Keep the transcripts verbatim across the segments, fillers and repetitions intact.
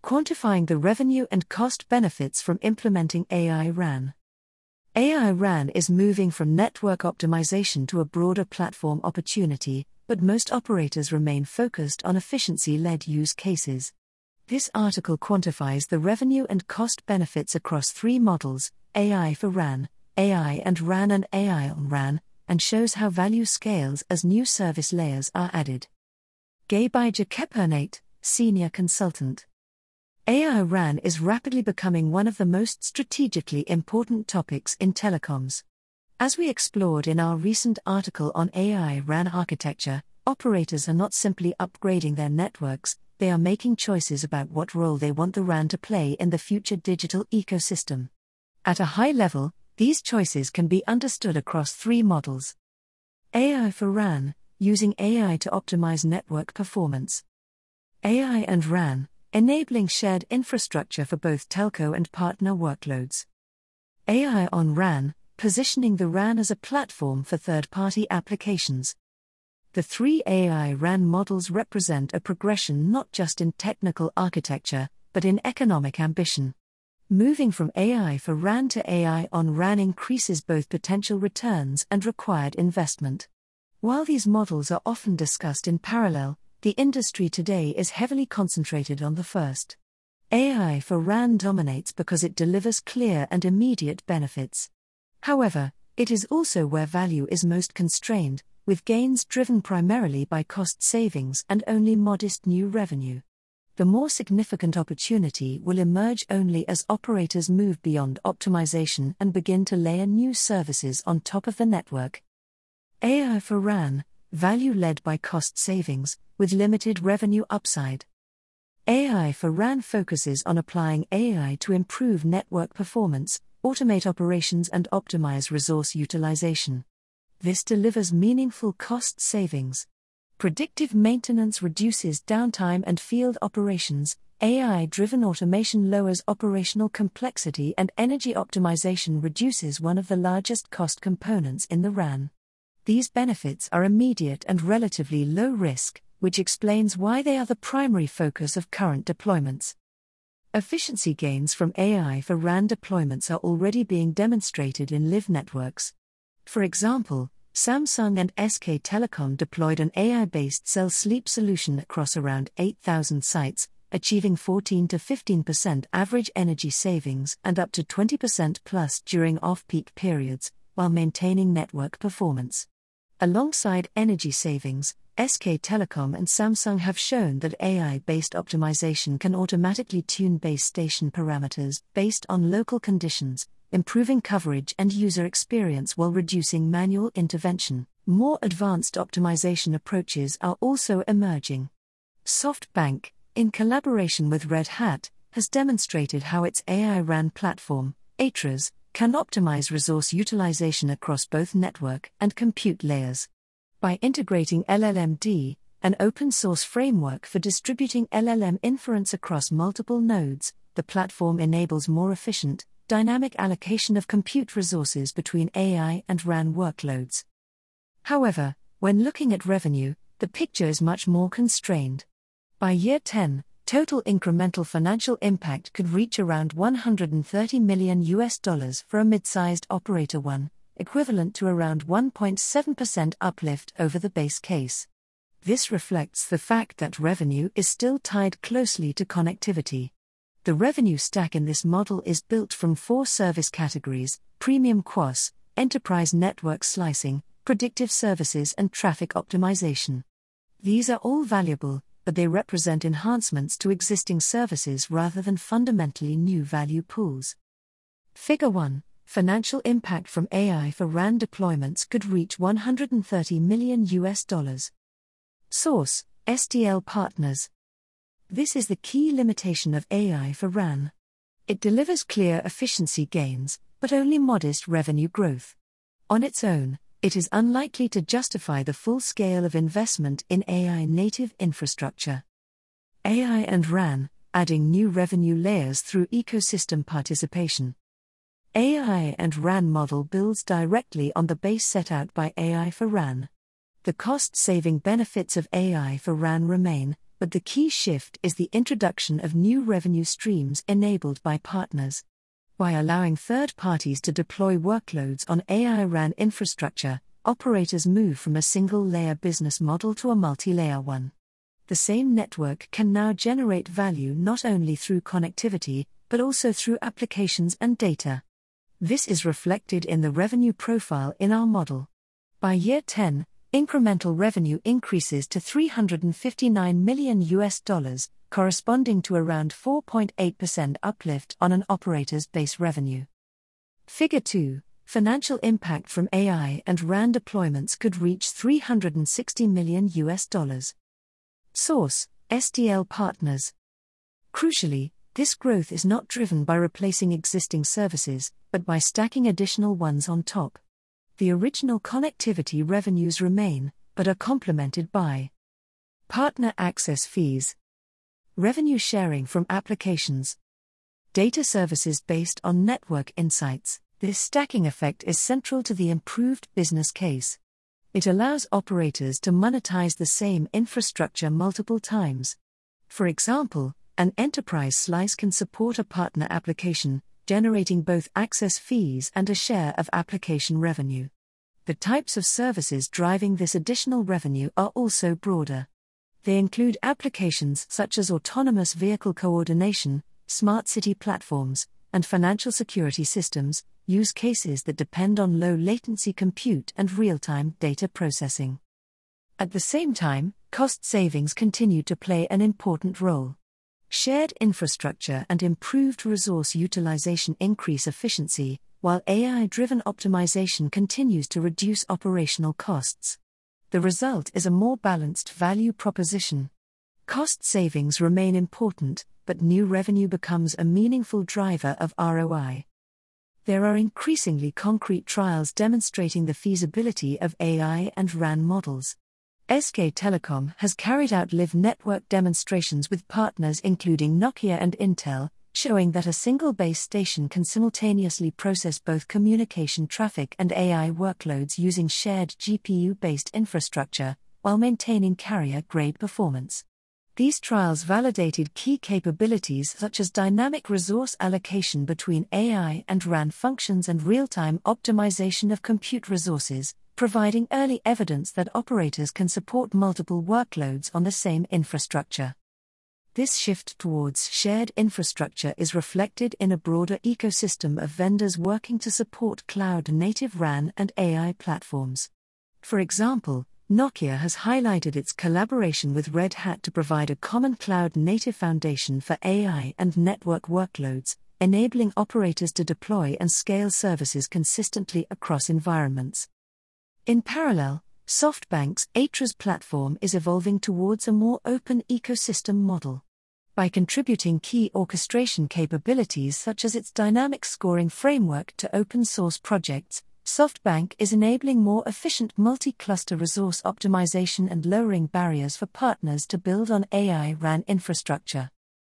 Quantifying the revenue and cost benefits from implementing A I RAN. A I RAN is moving from network optimization to a broader platform opportunity, but most operators remain focused on efficiency-led use cases. This article quantifies the revenue and cost benefits across three models: A I for RAN, A I and RAN, and A I on RAN, and shows how value scales as new service layers are added. Gebeije Kepernate, Senior Consultant. A I RAN is rapidly becoming one of the most strategically important topics in telecoms. As we explored in our recent article on A I RAN architecture, operators are not simply upgrading their networks, they are making choices about what role they want the RAN to play in the future digital ecosystem. At a high level, these choices can be understood across three models. A I for RAN, using A I to optimize network performance. A I and RAN, enabling shared infrastructure for both telco and partner workloads. A I on RAN, positioning the RAN as a platform for third-party applications. The three A I RAN models represent a progression not just in technical architecture, but in economic ambition. Moving from A I for RAN to A I on RAN increases both potential returns and required investment. While these models are often discussed in parallel, the industry today is heavily concentrated on the first. A I for RAN dominates because it delivers clear and immediate benefits. However, it is also where value is most constrained, with gains driven primarily by cost savings and only modest new revenue. The more significant opportunity will emerge only as operators move beyond optimization and begin to layer new services on top of the network. A I for RAN, value led by cost savings, with limited revenue upside. A I for RAN focuses on applying A I to improve network performance, automate operations, and optimize resource utilization. This delivers meaningful cost savings. Predictive maintenance reduces downtime and field operations, A I-driven automation lowers operational complexity, and energy optimization reduces one of the largest cost components in the RAN. These benefits are immediate and relatively low risk, which explains why they are the primary focus of current deployments. Efficiency gains from A I for RAN deployments are already being demonstrated in live networks. For example, Samsung and S K Telecom deployed an A I-based cell sleep solution across around eight thousand sites, achieving fourteen to fifteen percent average energy savings and up to twenty percent plus during off-peak periods, while maintaining network performance. Alongside energy savings, S K Telecom and Samsung have shown that A I-based optimization can automatically tune base station parameters based on local conditions, improving coverage and user experience while reducing manual intervention. More advanced optimization approaches are also emerging. SoftBank, in collaboration with Red Hat, has demonstrated how its A I RAN platform, ATRAS, can optimize resource utilization across both network and compute layers. By integrating L L M D, an open-source framework for distributing L L M inference across multiple nodes, the platform enables more efficient, dynamic allocation of compute resources between A I and RAN workloads. However, when looking at revenue, the picture is much more constrained. By year ten, total incremental financial impact could reach around one hundred thirty million U S dollars for a mid-sized operator one, equivalent to around one point seven percent uplift over the base case. This reflects the fact that revenue is still tied closely to connectivity. The revenue stack in this model is built from four service categories: premium Q o S, enterprise network slicing, predictive services, and traffic optimization. These are all valuable, but they represent enhancements to existing services rather than fundamentally new value pools. Figure one. Financial impact from A I for RAN deployments could reach one hundred thirty million U S dollars. Source: S T L Partners. This is the key limitation of A I for RAN. It delivers clear efficiency gains, but only modest revenue growth. On its own, it is unlikely to justify the full scale of investment in A I-native infrastructure. A I and RAN, adding new revenue layers through ecosystem participation. A I and RAN model builds directly on the base set out by A I for RAN. The cost-saving benefits of A I for RAN remain, but the key shift is the introduction of new revenue streams enabled by partners. By allowing third parties to deploy workloads on A I RAN infrastructure, operators move from a single-layer business model to a multi-layer one. The same network can now generate value not only through connectivity, but also through applications and data. This is reflected in the revenue profile in our model. By year ten, incremental revenue increases to three hundred fifty-nine million U S dollars, corresponding to around four point eight percent uplift on an operator's base revenue. Figure two. Financial impact from A I and RAN deployments could reach three hundred sixty million U S dollars. Source: S T L Partners. Crucially, this growth is not driven by replacing existing services, but by stacking additional ones on top. The original connectivity revenues remain, but are complemented by partner access fees, revenue sharing from applications, data services based on network insights. This stacking effect is central to the improved business case. It allows operators to monetize the same infrastructure multiple times. For example, an enterprise slice can support a partner application, generating both access fees and a share of application revenue. The types of services driving this additional revenue are also broader. They include applications such as autonomous vehicle coordination, smart city platforms, and financial security systems, use cases that depend on low-latency compute and real-time data processing. At the same time, cost savings continue to play an important role. Shared infrastructure and improved resource utilization increase efficiency, while A I-driven optimization continues to reduce operational costs. The result is a more balanced value proposition. Cost savings remain important, but new revenue becomes a meaningful driver of R O I. There are increasingly concrete trials demonstrating the feasibility of A I and RAN models. S K Telecom has carried out live network demonstrations with partners including Nokia and Intel, showing that a single base station can simultaneously process both communication traffic and A I workloads using shared G P U-based infrastructure, while maintaining carrier-grade performance. These trials validated key capabilities such as dynamic resource allocation between A I and RAN functions and real-time optimization of compute resources, providing early evidence that operators can support multiple workloads on the same infrastructure. This shift towards shared infrastructure is reflected in a broader ecosystem of vendors working to support cloud-native RAN and A I platforms. For example, Nokia has highlighted its collaboration with Red Hat to provide a common cloud-native foundation for A I and network workloads, enabling operators to deploy and scale services consistently across environments. In parallel, SoftBank's Atras platform is evolving towards a more open ecosystem model. By contributing key orchestration capabilities such as its dynamic scoring framework to open-source projects, SoftBank is enabling more efficient multi-cluster resource optimization and lowering barriers for partners to build on A I RAN infrastructure.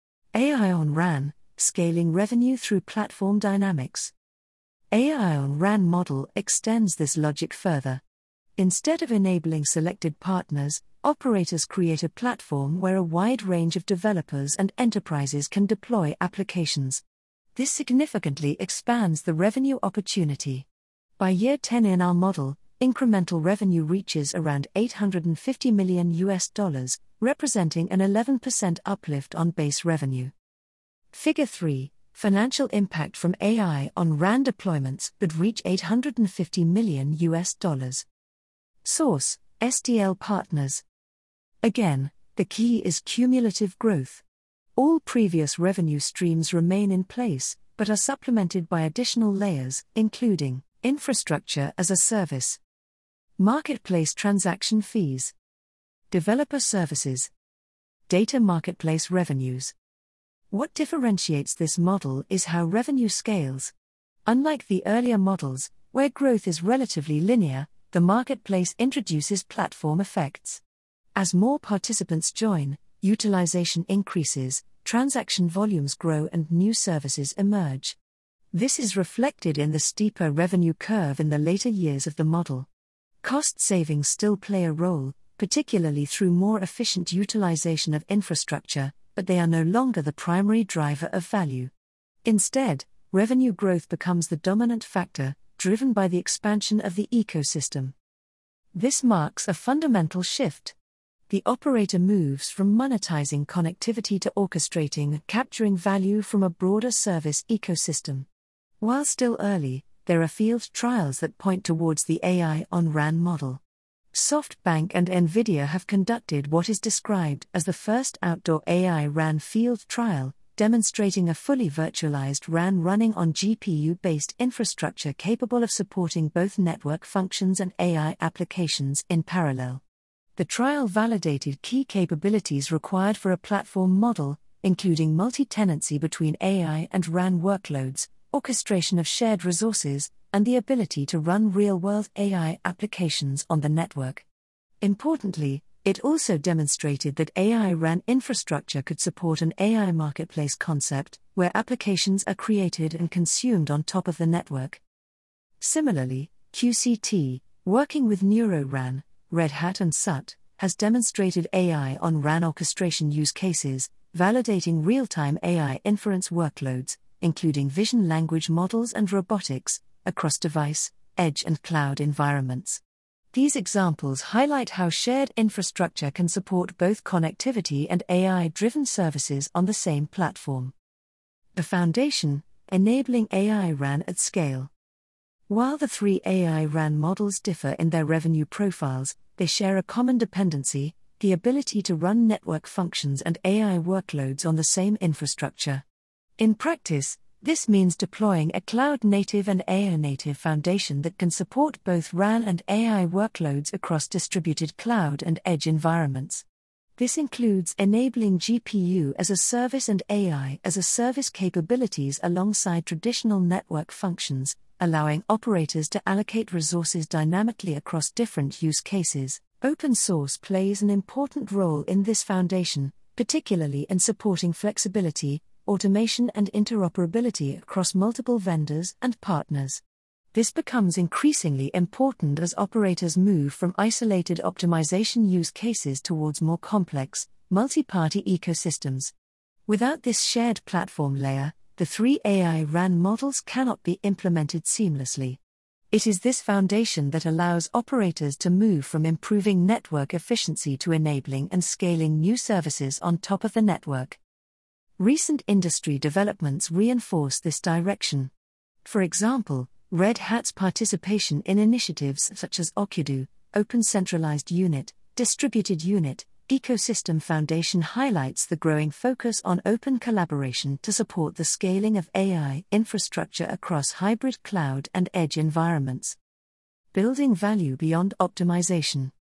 A I on RAN, scaling revenue through platform dynamics. A I on RAN model extends this logic further. Instead of enabling selected partners, operators create a platform where a wide range of developers and enterprises can deploy applications. This significantly expands the revenue opportunity. By year ten in our model, incremental revenue reaches around eight hundred fifty million U S dollars, representing an eleven percent uplift on base revenue. Figure three. Financial impact from A I on RAN deployments could reach eight hundred fifty million U S dollars. Source: S T L Partners. Again, the key is cumulative growth. All previous revenue streams remain in place, but are supplemented by additional layers, including infrastructure as a service, marketplace transaction fees, developer services, data marketplace revenues. What differentiates this model is how revenue scales. Unlike the earlier models, where growth is relatively linear, the marketplace introduces platform effects. As more participants join, utilization increases, transaction volumes grow, and new services emerge. This is reflected in the steeper revenue curve in the later years of the model. Cost savings still play a role, particularly through more efficient utilization of infrastructure, but they are no longer the primary driver of value. Instead, revenue growth becomes the dominant factor, driven by the expansion of the ecosystem. This marks a fundamental shift. The operator moves from monetizing connectivity to orchestrating and capturing value from a broader service ecosystem. While still early, there are field trials that point towards the A I on R A N model. SoftBank and NVIDIA have conducted what is described as the first outdoor A I R A N field trial, demonstrating a fully virtualized R A N running on G P U-based infrastructure capable of supporting both network functions and A I applications in parallel. The trial validated key capabilities required for a platform model, including multi-tenancy between A I and R A N workloads, orchestration of shared resources, and the ability to run real-world A I applications on the network. Importantly, it also demonstrated that A I R A N infrastructure could support an A I marketplace concept, where applications are created and consumed on top of the network. Similarly, Q C T, working with NeuroRAN, Red Hat and S U T, has demonstrated A I on R A N orchestration use cases, validating real-time A I inference workloads, including vision language models and robotics, across device, edge and cloud environments. These examples highlight how shared infrastructure can support both connectivity and A I-driven services on the same platform. The foundation, enabling A I R A N at scale. While the three A I R A N models differ in their revenue profiles, they share a common dependency: the ability to run network functions and A I workloads on the same infrastructure. In practice, this means deploying a cloud-native and A I-native foundation that can support both R A N and A I workloads across distributed cloud and edge environments. This includes enabling G P U as a service and A I as a service capabilities alongside traditional network functions, allowing operators to allocate resources dynamically across different use cases. Open source plays an important role in this foundation, particularly in supporting flexibility, automation and interoperability across multiple vendors and partners. This becomes increasingly important as operators move from isolated optimization use cases towards more complex, multi-party ecosystems. Without this shared platform layer, the three A I R A N models cannot be implemented seamlessly. It is this foundation that allows operators to move from improving network efficiency to enabling and scaling new services on top of the network. Recent industry developments reinforce this direction. For example, Red Hat's participation in initiatives such as Okudu, Open Centralized Unit, Distributed Unit, Ecosystem Foundation highlights the growing focus on open collaboration to support the scaling of A I infrastructure across hybrid cloud and edge environments. Building value beyond optimization.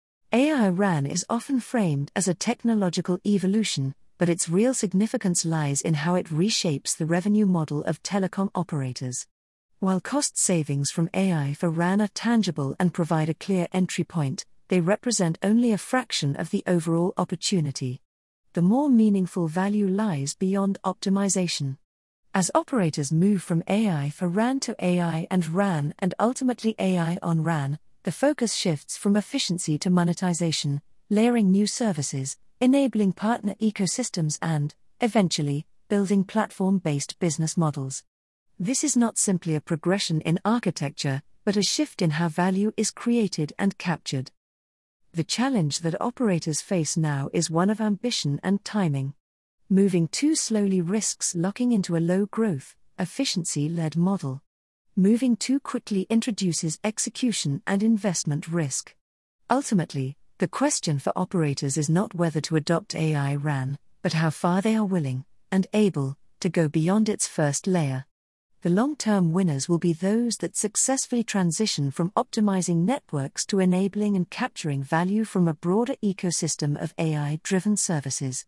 A I R A N is often framed as a technological evolution, but its real significance lies in how it reshapes the revenue model of telecom operators. While cost savings from A I for R A N are tangible and provide a clear entry point, they represent only a fraction of the overall opportunity. The more meaningful value lies beyond optimization. As operators move from A I for R A N to A I and R A N and ultimately A I on R A N, the focus shifts from efficiency to monetization, layering new services, enabling partner ecosystems and, eventually, building platform-based business models. This is not simply a progression in architecture, but a shift in how value is created and captured. The challenge that operators face now is one of ambition and timing. Moving too slowly risks locking into a low-growth, efficiency-led model. Moving too quickly introduces execution and investment risk. Ultimately, the question for operators is not whether to adopt A I R A N, but how far they are willing, and able, to go beyond its first layer. The long-term winners will be those that successfully transition from optimizing networks to enabling and capturing value from a broader ecosystem of A I-driven services.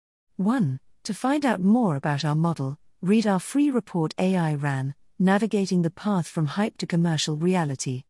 one. To find out more about our model, read our free report A I R A N, Navigating the Path from Hype to Commercial Reality.